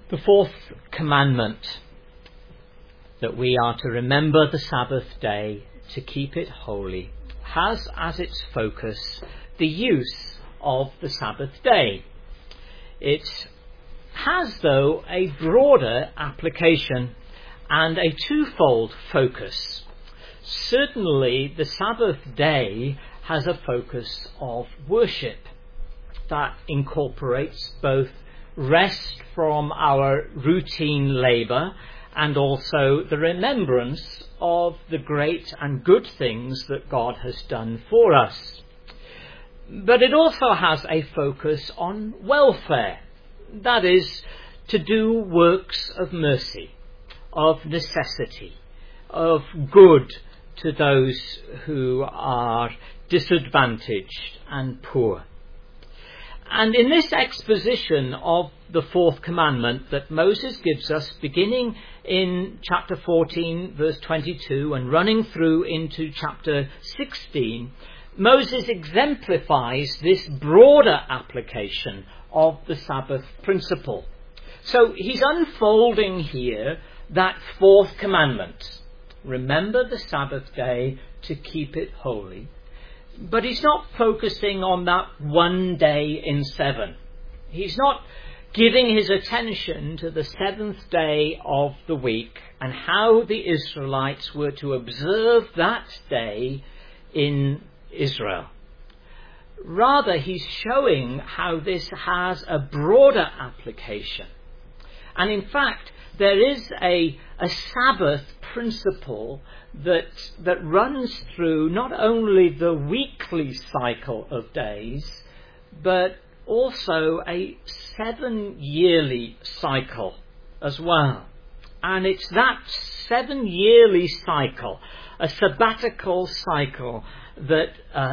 The fourth commandment, that we are to remember the Sabbath day, to keep it holy, has as its focus the use of the Sabbath day. It has, though, a broader application and a twofold focus. Certainly, the Sabbath day has a focus of worship that incorporates both rest from our routine labour and also the remembrance of the great and good things that God has done for us. But it also has a focus on welfare, that is, to do works of mercy, of necessity, of good to those who are disadvantaged and poor. And in this exposition of the fourth commandment that Moses gives us, beginning in chapter 14, verse 22, and running through into chapter 16, Moses exemplifies this broader application of the Sabbath principle. So he's unfolding here that fourth commandment. Remember the Sabbath day to keep it holy. But he's not focusing on that one day in 7. He's not giving his attention to the seventh day of the week and how the Israelites were to observe that day in Israel. Rather, he's showing how this has a broader application. And in fact, there is a Sabbath principle that runs through not only the weekly cycle of days, but also a 7-yearly cycle as well. And it's that 7-yearly cycle, a sabbatical cycle, that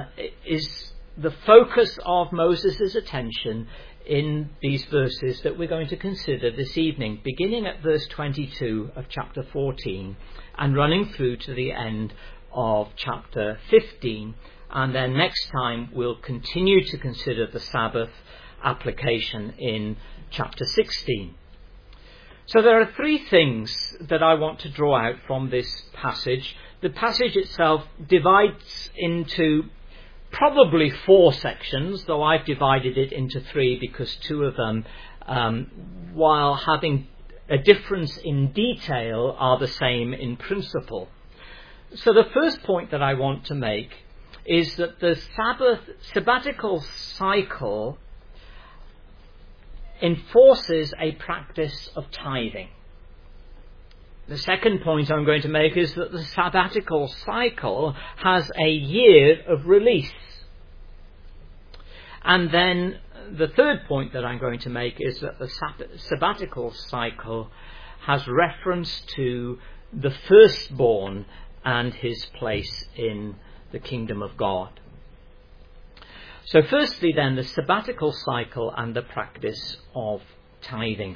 is the focus of Moses' attention in these verses that we're going to consider this evening, beginning at verse 22 of chapter 14 and running through to the end of chapter 15. And then next time we'll continue to consider the Sabbath application in chapter 16. So there are three things that I want to draw out from this passage. The passage itself divides into probably 4 sections, though I've divided it into 3 because 2 of them, while having a difference in detail, are the same in principle. So the first point that I want to make is that the sabbatical cycle enforces a practice of tithing. The second point I'm going to make is that the sabbatical cycle has a year of release. And then the third point that I'm going to make is that the sabbatical cycle has reference to the firstborn and his place in the kingdom of God. So firstly then, the sabbatical cycle and the practice of tithing.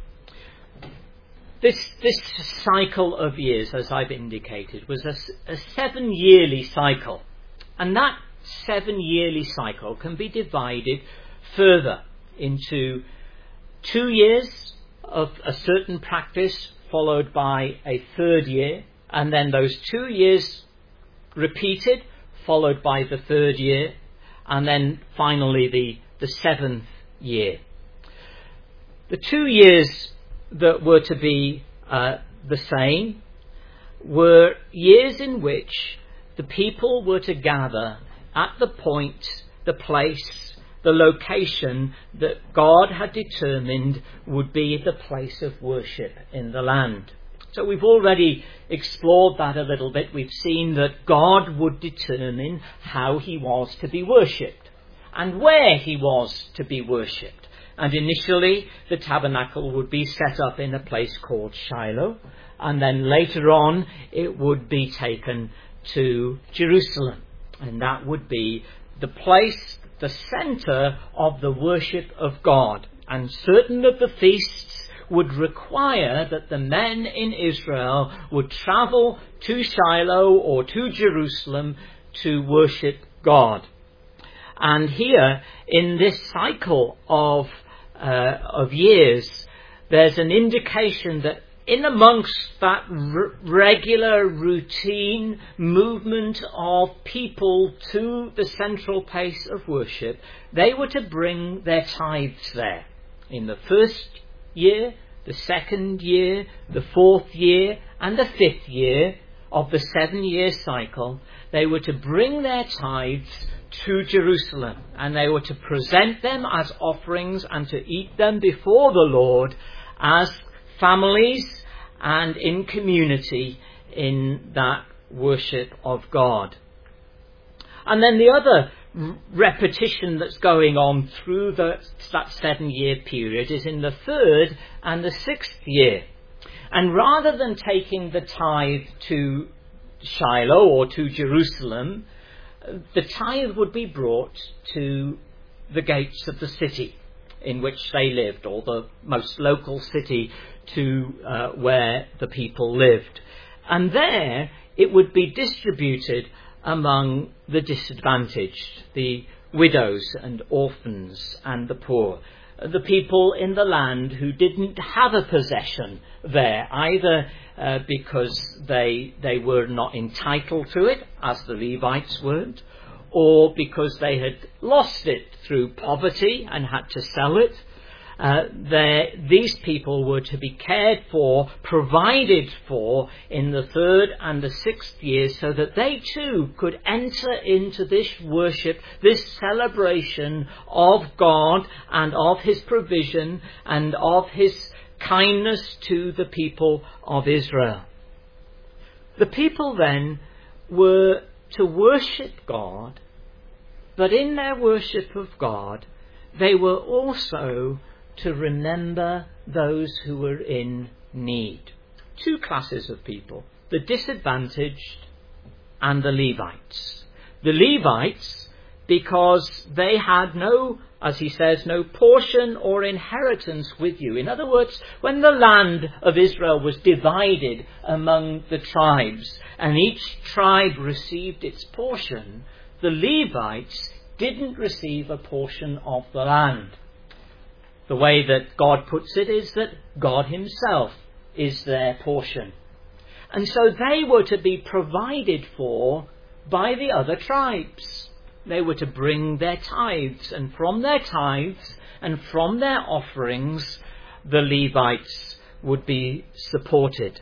This cycle of years, as I've indicated, was a 7-yearly cycle. And that 7-yearly cycle can be divided further into 2 years of a certain practice, followed by a 3rd year, and then those 2 years repeated, followed by the 3rd year, and then finally the 7th year. The 2 years that were to be the same were years in which the people were to gather at the point, the place, the location that God had determined would be the place of worship in the land. So we've already explored that a little bit. We've seen that God would determine how he was to be worshipped and where he was to be worshipped. And initially, the tabernacle would be set up in a place called Shiloh, and then later on, it would be taken to Jerusalem. And that would be the place, the centre of the worship of God. And certain of the feasts would require that the men in Israel would travel to Shiloh or to Jerusalem to worship God. And here, in this cycle of years, there's an indication that in amongst that regular routine movement of people to the central place of worship, they were to bring their tithes there. In the first year, the second year, the fourth year, and the fifth year of the 7-year cycle, they were to bring their tithes to Jerusalem, and they were to present them as offerings and to eat them before the Lord as families and in community in that worship of God. And then the other repetition that's going on through that 7-year period is in the 3rd and the 6th year. And rather than taking the tithe to Shiloh or to Jerusalem, the tithe would be brought to the gates of the city in which they lived, or the most local city to where the people lived. And there it would be distributed among the disadvantaged, the widows and orphans and the poor, the people in the land who didn't have a possession there, either because they were not entitled to it, as the Levites weren't, or because they had lost it through poverty and had to sell it. These people were to be cared for, provided for in the 3rd and the 6th year, so that they too could enter into this worship, this celebration of God and of his provision and of his kindness to the people of Israel. The people then were to worship God, but in their worship of God, they were also to remember those who were in need. 2 classes of people, the disadvantaged and the Levites. The Levites, because they had no, as he says, no portion or inheritance with you. In other words, when the land of Israel was divided among the tribes and each tribe received its portion, the Levites didn't receive a portion of the land. The way that God puts it is that God himself is their portion. And so they were to be provided for by the other tribes. They were to bring their tithes, and from their tithes and from their offerings, the Levites would be supported.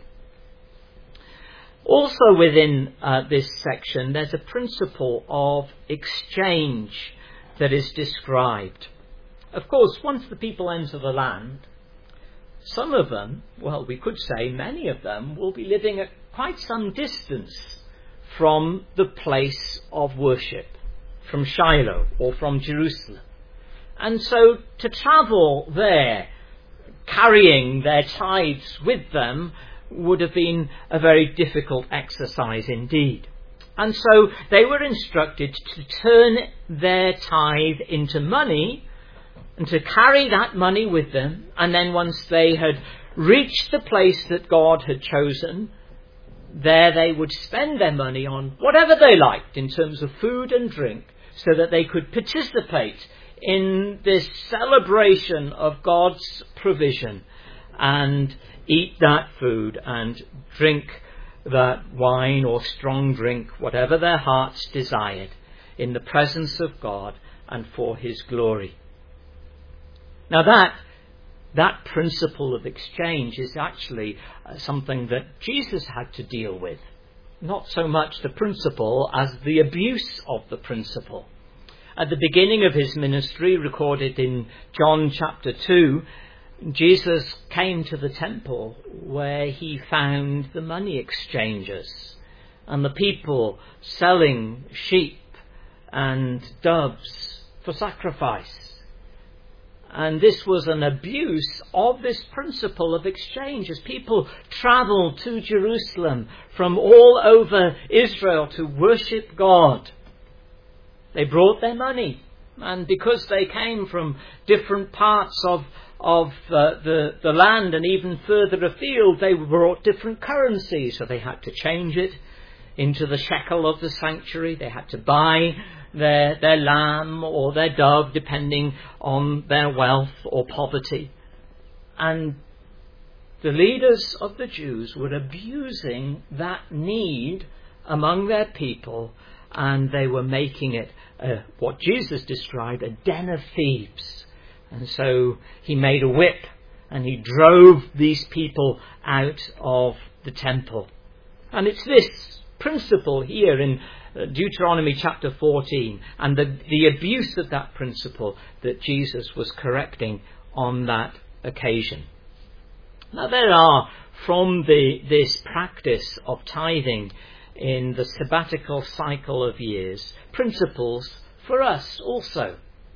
Also within this section, there's a principle of exchange that is described. Of course, once the people enter the land, some of them, well, we could say many of them, will be living at quite some distance from the place of worship, from Shiloh or from Jerusalem. And so to travel there, carrying their tithes with them, would have been a very difficult exercise indeed. And so they were instructed to turn their tithe into money and to carry that money with them. And then once they had reached the place that God had chosen, there they would spend their money on whatever they liked in terms of food and drink, so that they could participate in this celebration of God's provision and eat that food and drink that wine or strong drink, whatever their hearts desired, in the presence of God and for his glory. Now that principle of exchange is actually something that Jesus had to deal with. Not so much the principle as the abuse of the principle. At the beginning of his ministry, recorded in John chapter 2, Jesus came to the temple where he found the money exchangers and the people selling sheep and doves for sacrifice. And this was an abuse of this principle of exchange, as people travelled to Jerusalem from all over Israel to worship God. They brought their money, and because they came from different parts of the land and even further afield, they brought different currencies, so they had to change it into the shekel of the sanctuary. They had to buy their lamb or their dove, depending on their wealth or poverty. And the leaders of the Jews were abusing that need among their people, and they were making it what Jesus described, a den of thieves. And so he made a whip and he drove these people out of the temple. And it's this principle here in Deuteronomy chapter 14 and the abuse of that principle that Jesus was correcting on that occasion. Now there are, from this practice of tithing in the sabbatical cycle of years, principles for us also.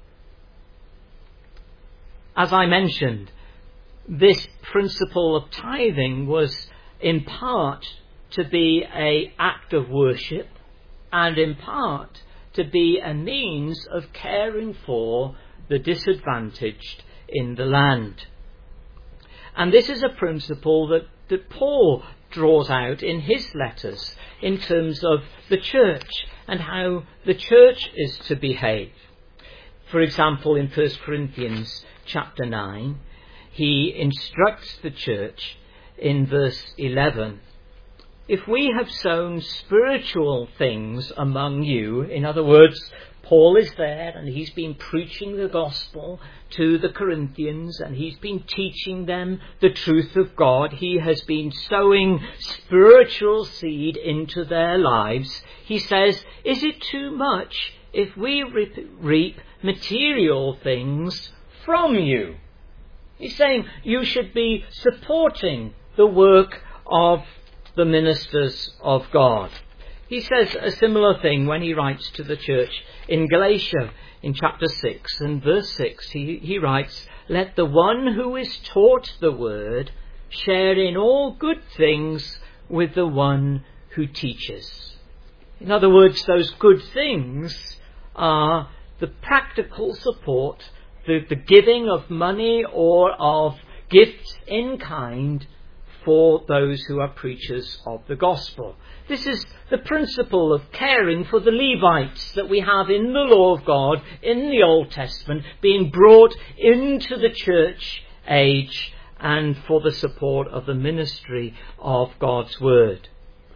As I mentioned, this principle of tithing was in part to be an act of worship and in part to be a means of caring for the disadvantaged in the land. And this is a principle that Paul draws out in his letters in terms of the church and how the church is to behave. For example, in 1 Corinthians chapter 9, he instructs the church in verse 11, if we have sown spiritual things among you, in other words, Paul is there and he's been preaching the gospel to the Corinthians and he's been teaching them the truth of God. He has been sowing spiritual seed into their lives. He says, is it too much if we reap material things from you? He's saying you should be supporting the work of the ministers of God. He says a similar thing when he writes to the church in Galatia in chapter 6 and verse 6. He writes, let the one who is taught the word share in all good things with the one who teaches. In other words, those good things are the practical support, the giving of money or of gifts in kind for those who are preachers of the gospel. This is the principle of caring for the Levites that we have in the law of God in the Old Testament, being brought into the church age and for the support of the ministry of God's word.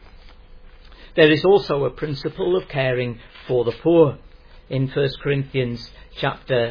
There is also a principle of caring for the poor. In 1 Corinthians chapter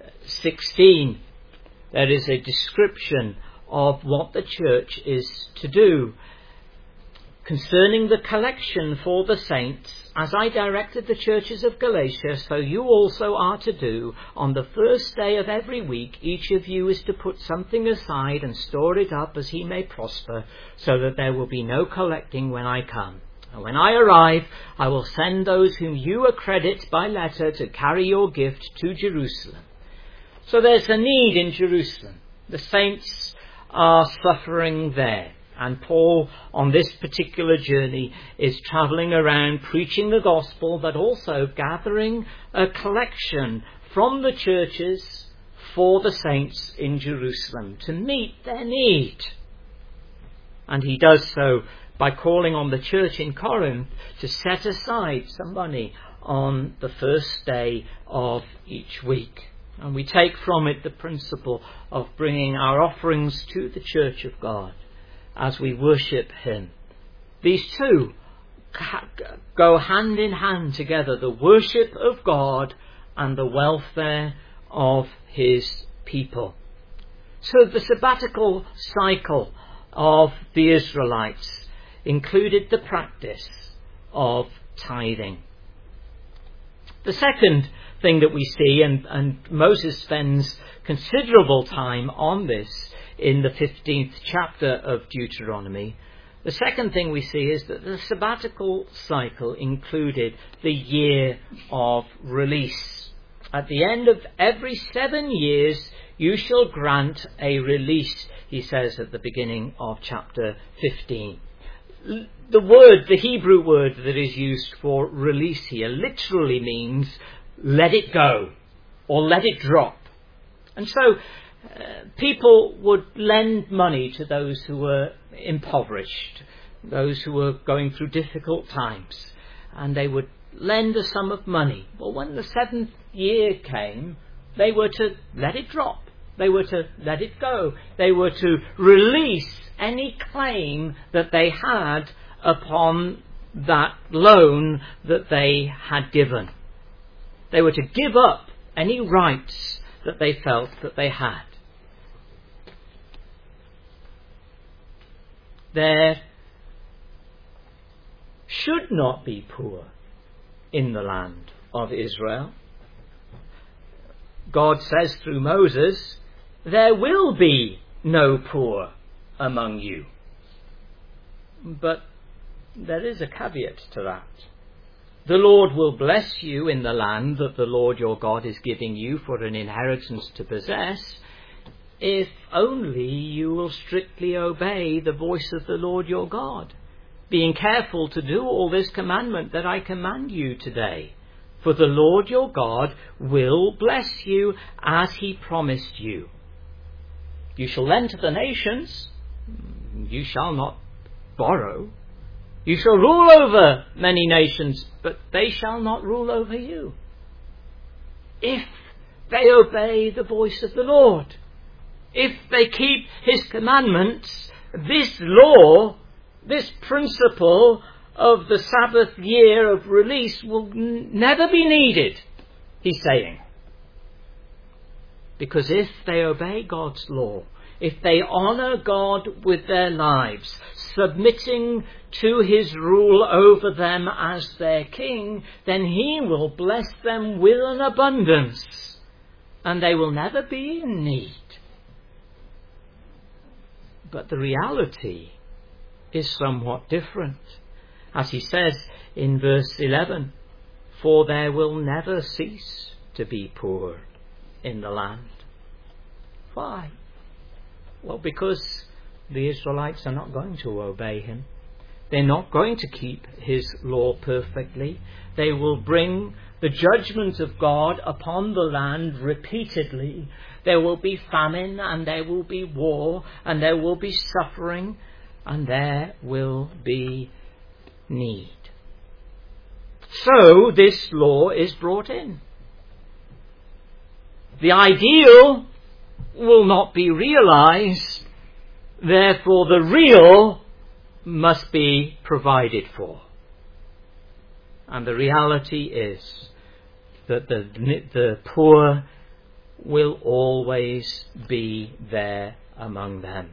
16, there is a description of what the church is to do. Concerning the collection for the saints, as I directed the churches of Galatia, so you also are to do. On the first day of every week, each of you is to put something aside and store it up as he may prosper, so that there will be no collecting when I come. And when I arrive, I will send those whom you accredit by letter to carry your gift to Jerusalem. So there's a need in Jerusalem. The saints are suffering there. And Paul, on this particular journey, is travelling around preaching the gospel, but also gathering a collection from the churches for the saints in Jerusalem to meet their need. And he does so by calling on the church in Corinth to set aside some money on the first day of each week. And we take from it the principle of bringing our offerings to the church of God as we worship him. These two go hand in hand together, the worship of God and the welfare of his people. So the sabbatical cycle of the Israelites included the practice of tithing. The second thing that we see, and Moses spends considerable time on this in the 15th chapter of Deuteronomy, the second thing we see is that the sabbatical cycle included the year of release. At the end of every 7 years, you shall grant a release, he says at the beginning of chapter 15. The Hebrew word that is used for release here literally means let it go or let it drop. And so people would lend money to those who were impoverished, those who were going through difficult times, and they would lend a sum of money. Well, when the 7th year came, they were to let it drop. They were to let it go. They were to release any claim that they had upon that loan that they had given. They were to give up any rights that they felt that they had. There should not be poor in the land of Israel. God says through Moses, there will be no poor among you. But there is a caveat to that. The Lord will bless you in the land that the Lord your God is giving you for an inheritance to possess, if only you will strictly obey the voice of the Lord your God, being careful to do all this commandment that I command you today. For the Lord your God will bless you as he promised you. You shall lend to the nations, you shall not borrow. You shall rule over many nations, but they shall not rule over you, if they obey the voice of the Lord. If they keep his commandments, this law, this principle of the Sabbath year of release will never be needed, he's saying. Because if they obey God's law, if they honour God with their lives, submitting to his rule over them as their king, then he will bless them with an abundance, and they will never be in need. But the reality is somewhat different. As he says in verse 11, for there will never cease to be poor in the land. Why? Well, because the Israelites are not going to obey him. They're not going to keep his law perfectly. They will bring the judgment of God upon the land repeatedly. There will be famine, and there will be war, and there will be suffering, and there will be need. So this law is brought in. The ideal will not be realized, therefore the real must be provided for. And the reality is that the poor will always be there among them.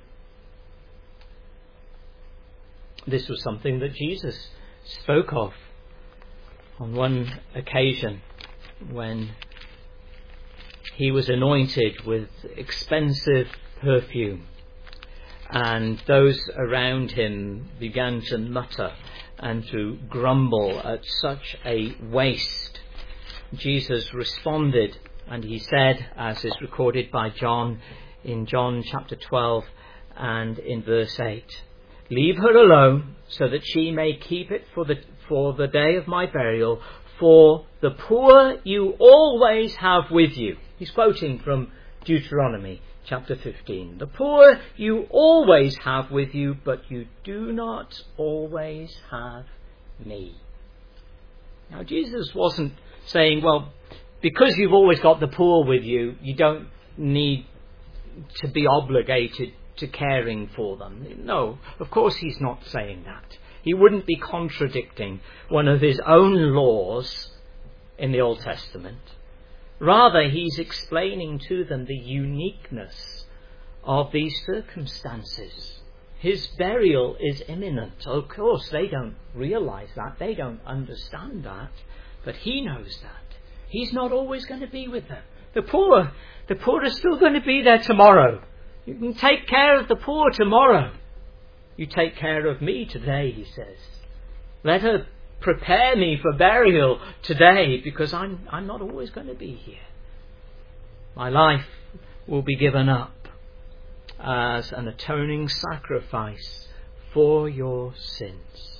This was something that Jesus spoke of on one occasion when he was anointed with expensive perfume, and those around him began to mutter and to grumble at such a waste. Jesus responded, and he said, as is recorded by John in John chapter 12 and in verse 8, leave her alone, so that she may keep it for the day of my burial, for the poor you always have with you. He's quoting from Deuteronomy chapter 15. The poor you always have with you, but you do not always have me. Now, Jesus wasn't saying, well, because you've always got the poor with you, you don't need to be obligated to caring for them. No, of course he's not saying that. He wouldn't be contradicting one of his own laws in the Old Testament. Rather, he's explaining to them the uniqueness of these circumstances. His burial is imminent. Of course, they don't realize that. They don't understand that. But he knows that. He's not always going to be with them. The poor are still going to be there tomorrow. You can take care of the poor tomorrow. You take care of me today, he says. Let her prepare me for burial today, because I'm not always going to be here. My life will be given up as an atoning sacrifice for your sins.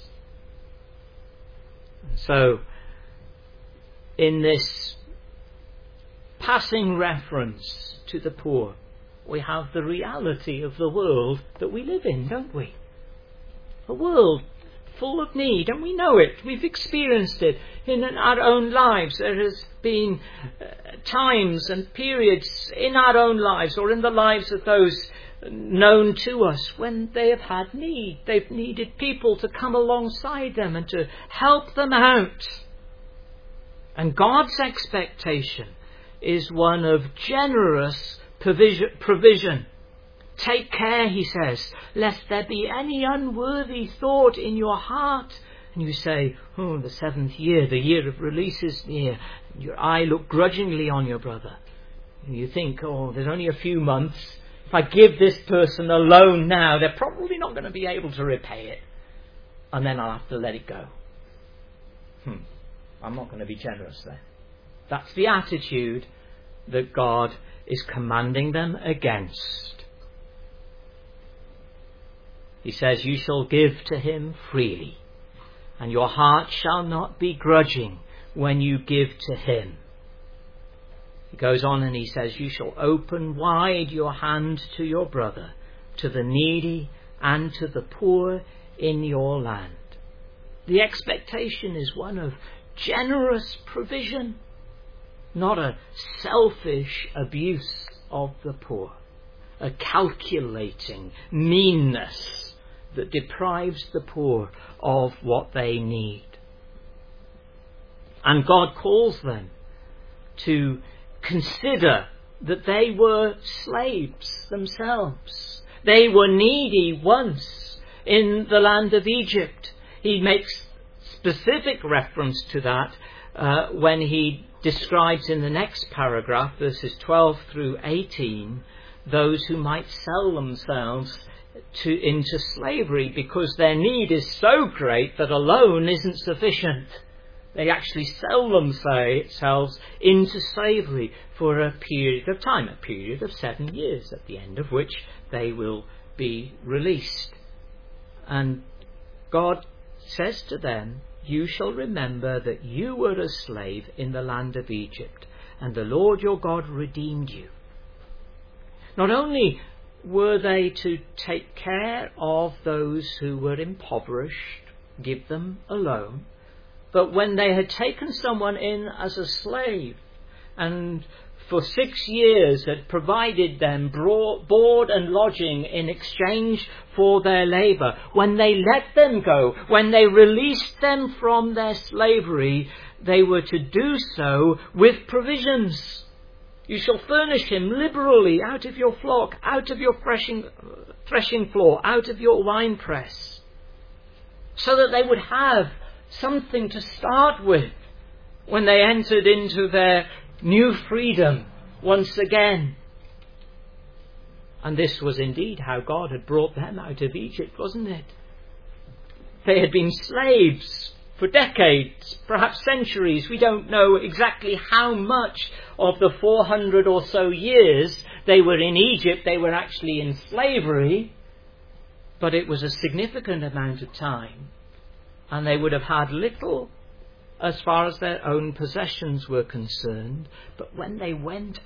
And so, in this passing reference to the poor, we have the reality of the world that we live in, don't we? A world full of need, and we know it. We've experienced it in our own lives. There has been times and periods in our own lives or in the lives of those known to us when they have had need. They've needed people to come alongside them and to help them out. And God's expectation is one of generous provision. Take care, he says, lest there be any unworthy thought in your heart. And you say, oh, the 7th year, the year of release is near. And your eye look grudgingly on your brother. And you think, oh, there's only a few months. If I give this person a loan now, they're probably not going to be able to repay it. And then I'll have to let it go. I'm not going to be generous then. That's the attitude that God is commanding them against. He says, you shall give to him freely, and your heart shall not be grudging when you give to him. He goes on and he says, you shall open wide your hand to your brother, to the needy and to the poor in your land. The expectation is one of generous provision, not a selfish abuse of the poor, a calculating meanness that deprives the poor of what they need. And God calls them to consider that they were slaves themselves. They were needy once in the land of Egypt. He makes specific reference to that when he describes in the next paragraph, verses 12 through 18, those who might sell themselves into slavery because their need is so great that a loan isn't sufficient. They actually sell themselves into slavery for a period of time, a period of 7 years, at the end of which they will be released. And God says to them, you shall remember that you were a slave in the land of Egypt, and the Lord your God redeemed you. Not only were they to take care of those who were impoverished, give them a loan, but when they had taken someone in as a slave and for 6 years had provided them board and lodging in exchange for their labour, when they let them go, when they released them from their slavery, they were to do so with provisions. You shall furnish him liberally out of your flock, out of your threshing floor, out of your winepress, so that they would have something to start with when they entered into their new freedom once again. And this was indeed how God had brought them out of Egypt, wasn't it? They had been slaves for decades, perhaps centuries. We don't know exactly how much of the 400 or so years they were in Egypt they were actually in slavery, but it was a significant amount of time, and they would have had little as far as their own possessions were concerned. But when they went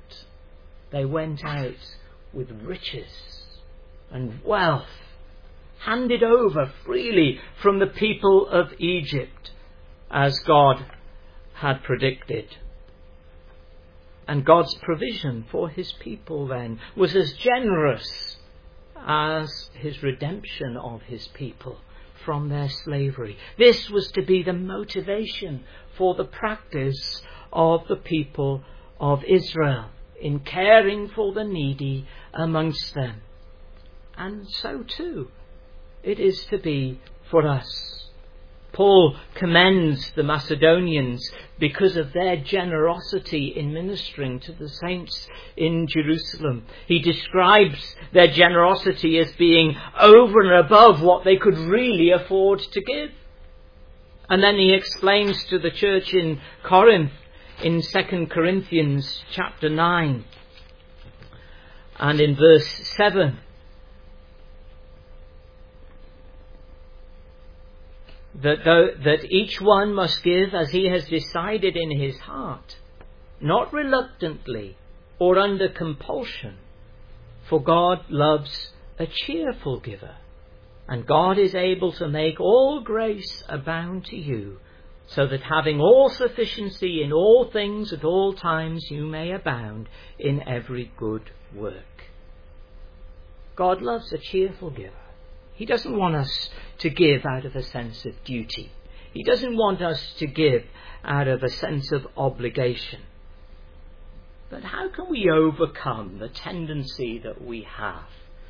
out with riches and wealth, handed over freely from the people of Egypt, as God had predicted. And God's provision for his people then was as generous as his redemption of his people from their slavery. This was to be the motivation for the practice of the people of Israel in caring for the needy amongst them. And so too it is to be for us. Paul commends the Macedonians because of their generosity in ministering to the saints in Jerusalem. He describes their generosity as being over and above what they could really afford to give. And then he explains to the church in Corinth in 2 Corinthians chapter 9 and in verse 7, that each one must give as he has decided in his heart, not reluctantly or under compulsion, for God loves a cheerful giver. And God is able to make all grace abound to you, so that having all sufficiency in all things at all times you may abound in every good work. God loves a cheerful giver. He doesn't want us to give out of a sense of duty. He doesn't want us to give out of a sense of obligation. But how can we overcome the tendency that we have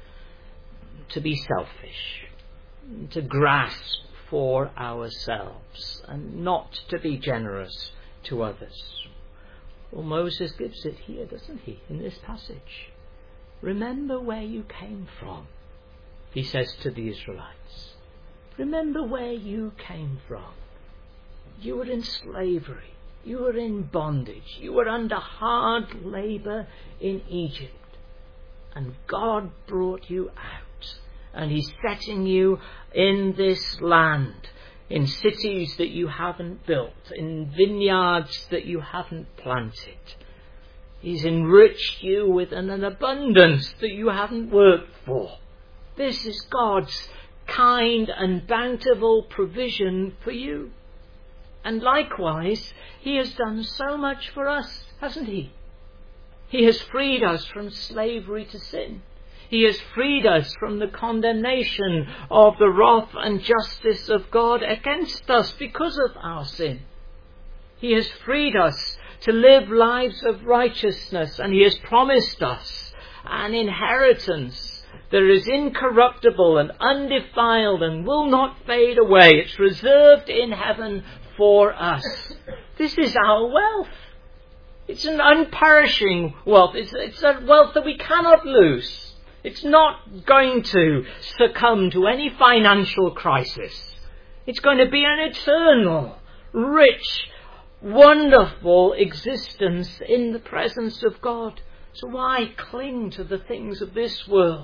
to be selfish, to grasp for ourselves, and not to be generous to others? Well, Moses gives it here, doesn't he, in this passage? Remember where you came from, he says to the Israelites. Remember where you came from. You were in slavery. You were in bondage. You were under hard labour in Egypt. And God brought you out. And he's setting you in this land, in cities that you haven't built, in vineyards that you haven't planted. He's enriched you with an abundance that you haven't worked for. This is God's kind and bountiful provision for you. And likewise, he has done so much for us, hasn't he? He has freed us from slavery to sin. He has freed us from the condemnation of the wrath and justice of God against us because of our sin. He has freed us to live lives of righteousness, and he has promised us an inheritance that is incorruptible and undefiled and will not fade away. It's reserved in heaven for us. This is our wealth. It's an unperishing wealth. It's a wealth that we cannot lose. It's not going to succumb to any financial crisis. It's going to be an eternal, rich, wonderful existence in the presence of God. So why cling to the things of this world?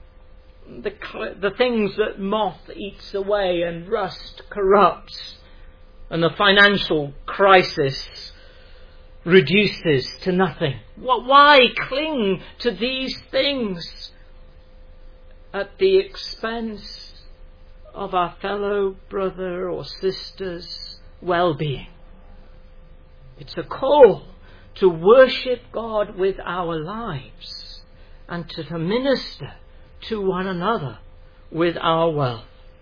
The things that moth eats away and rust corrupts, and the financial crisis reduces to nothing. Why cling to these things at the expense of our fellow brother or sister's well-being? It's a call to worship God with our lives and to minister to one another with our wealth.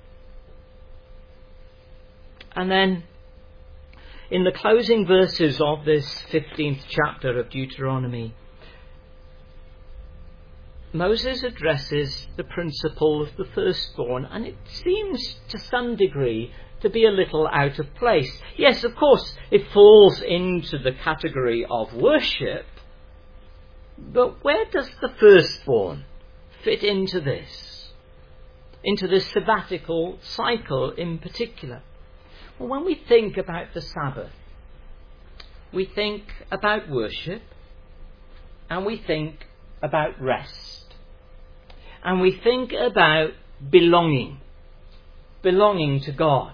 And then, in the closing verses of this 15th chapter of Deuteronomy, Moses addresses the principle of the firstborn, and it seems to some degree to be a little out of place. Yes, of course, it falls into the category of worship, but where does the firstborn fit into this sabbatical cycle in particular? Well, when we think about the Sabbath, we think about worship, and we think about rest, and we think about belonging to God.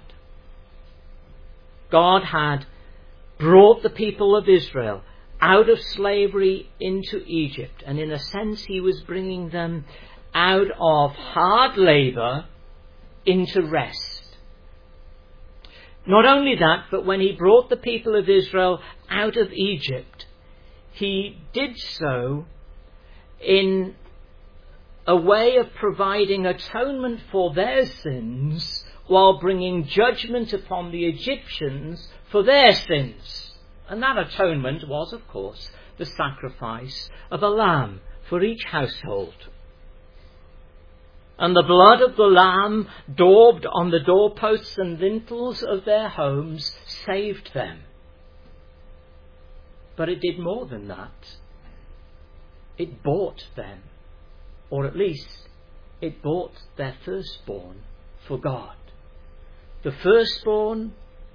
God had brought the people of Israel out of slavery into Egypt, and in a sense he was bringing them out of hard labour into rest. Not only that, but when he brought the people of Israel out of Egypt, he did so in a way of providing atonement for their sins while bringing judgment upon the Egyptians for their sins. And that atonement was, of course, the sacrifice of a lamb for each household. And the blood of the lamb daubed on the doorposts and lintels of their homes saved them. But it did more than that. It bought them, or at least it bought their firstborn for God. The firstborn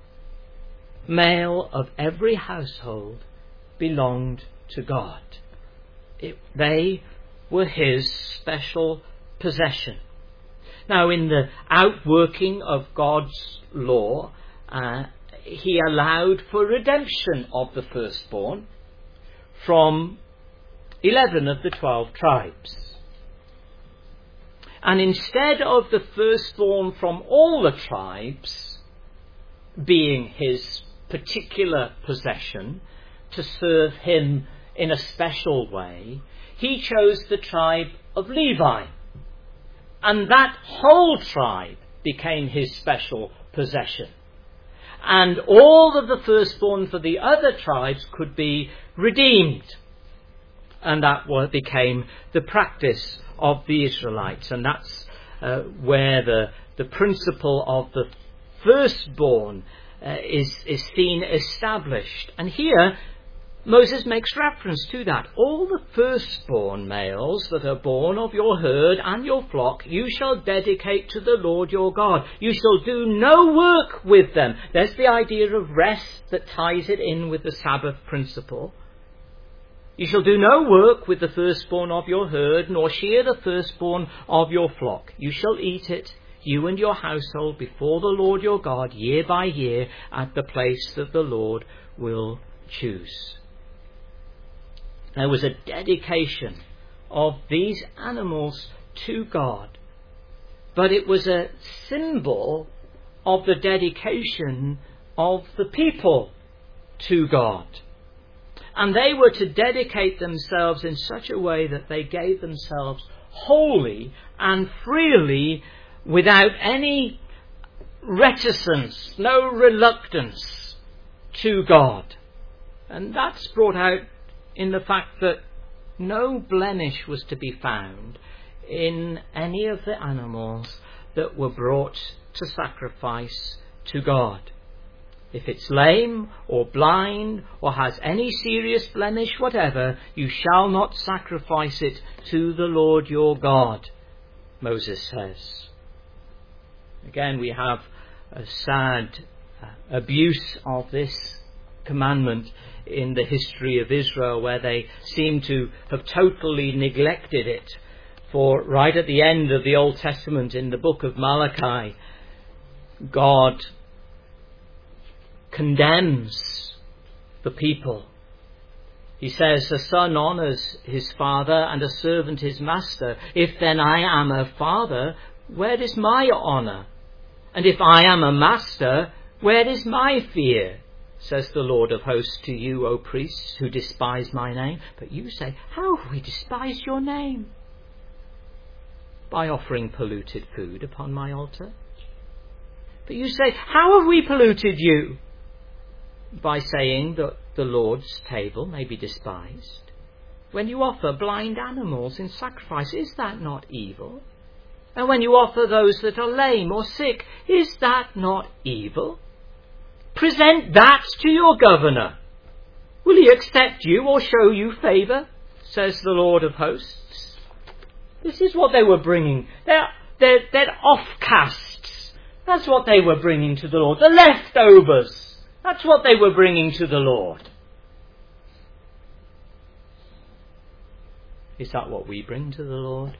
male of every household belonged to God. They were his special possession. Now, in the outworking of God's law, he allowed for redemption of the firstborn from 11 of the 12 tribes. And instead of the firstborn from all the tribes being his particular possession to serve him in a special way, he chose the tribe of Levi. And that whole tribe became his special possession. And all of the firstborn for the other tribes could be redeemed. And that became the practice of the Israelites. And that's where the principle of the firstborn is seen established. And here Moses makes reference to that. All the firstborn males that are born of your herd and your flock, you shall dedicate to the Lord your God. You shall do no work with them. There's the idea of rest that ties it in with the Sabbath principle. You shall do no work with the firstborn of your herd, nor shear the firstborn of your flock. You shall eat it, you and your household, before the Lord your God, year by year, at the place that the Lord will choose. There was a dedication of these animals to God, but it was a symbol of the dedication of the people to God. And they were to dedicate themselves in such a way that they gave themselves wholly and freely, without any reticence, no reluctance, to God. And that's brought out in the fact that no blemish was to be found in any of the animals that were brought to sacrifice to God. If it's lame or blind or has any serious blemish whatever, you shall not sacrifice it to the Lord your God, Moses says. Again, we have a sad abuse of this commandment in the history of Israel, where they seem to have totally neglected it. For right at the end of the Old Testament, in the book of Malachi, God condemns the people. He says, "A son honours his father and a servant his master. If then I am a father, where is my honour? And if I am a master, where is my fear? Says the Lord of hosts to you, O priests, who despise my name." But you say, "How have we despised your name?" "By offering polluted food upon my altar." But you say, "How have we polluted you?" "By saying that the Lord's table may be despised. When you offer blind animals in sacrifice, is that not evil? And when you offer those that are lame or sick, is that not evil? Present that to your governor. Will he accept you or show you favour? Says the Lord of hosts." This is what they were bringing. They're offcasts. That's what they were bringing to the Lord. The leftovers. That's what they were bringing to the Lord. Is that what we bring to the Lord?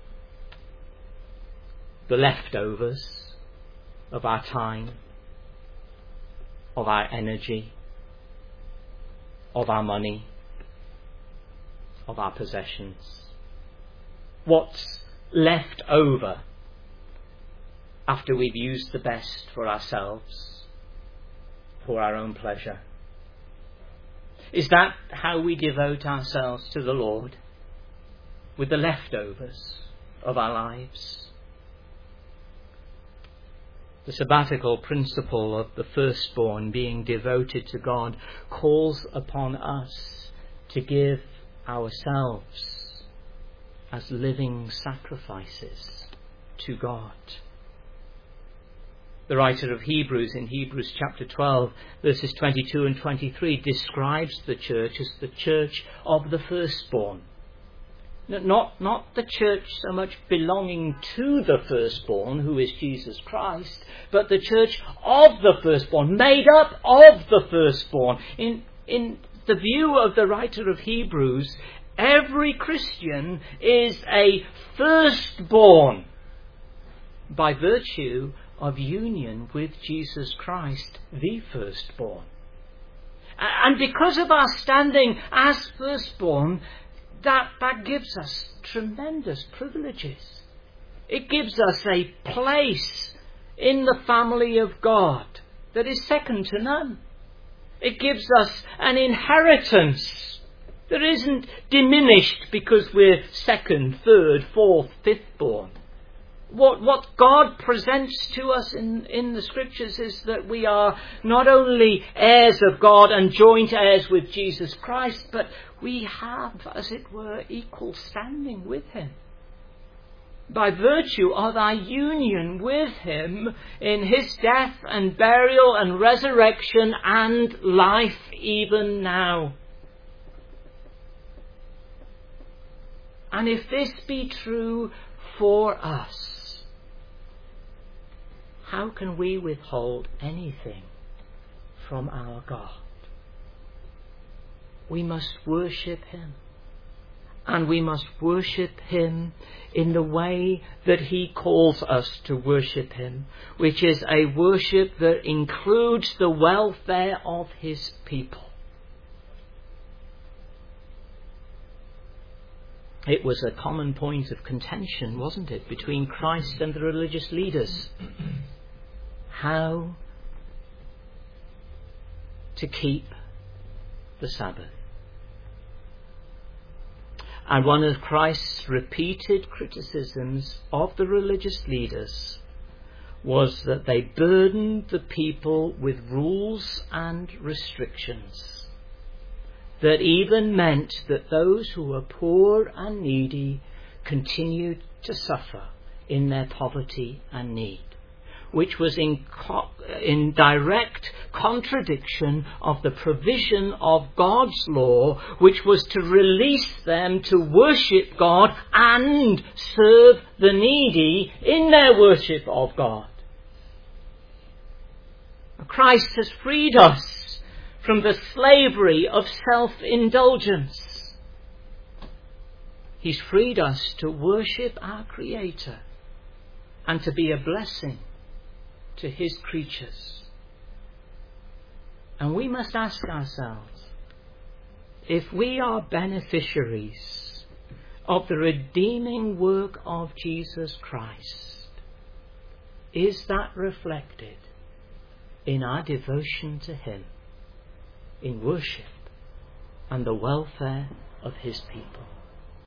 The leftovers of our time, of our energy, of our money, of our possessions. What's left over after we've used the best for ourselves, for our own pleasure? Is that how we devote ourselves to the Lord? With the leftovers of our lives? The sabbatical principle of the firstborn being devoted to God calls upon us to give ourselves as living sacrifices to God. The writer of Hebrews, in Hebrews chapter 12, verses 22 and 23, describes the church as the church of the firstborn. Not the church so much belonging to the firstborn, who is Jesus Christ, but the church of the firstborn, made up of the firstborn. In the view of the writer of Hebrews, every Christian is a firstborn by virtue of union with Jesus Christ, the firstborn. And because of our standing as firstborn, that gives us tremendous privileges. It gives us a place in the family of God that is second to none. It gives us an inheritance that isn't diminished because we're second, third, fourth, fifth born. What God presents to us in the Scriptures is that we are not only heirs of God and joint heirs with Jesus Christ, but we have, as it were, equal standing with him, by virtue of our union with him in his death and burial and resurrection and life even now. And if this be true for us, how can we withhold anything from our God? We must worship him. And we must worship him in the way that he calls us to worship him, which is a worship that includes the welfare of his people. It was a common point of contention, wasn't it, between Christ and the religious leaders? How to keep the Sabbath. And one of Christ's repeated criticisms of the religious leaders was that they burdened the people with rules and restrictions that even meant that those who were poor and needy continued to suffer in their poverty and need, which was in direct contradiction of the provision of God's law, which was to release them to worship God and serve the needy in their worship of God. Christ has freed us from the slavery of self-indulgence. He's freed us to worship our Creator and to be a blessing to his creatures. And we must ask ourselves, if we are beneficiaries of the redeeming work of Jesus Christ, is that reflected in our devotion to him, in worship and the welfare of his people?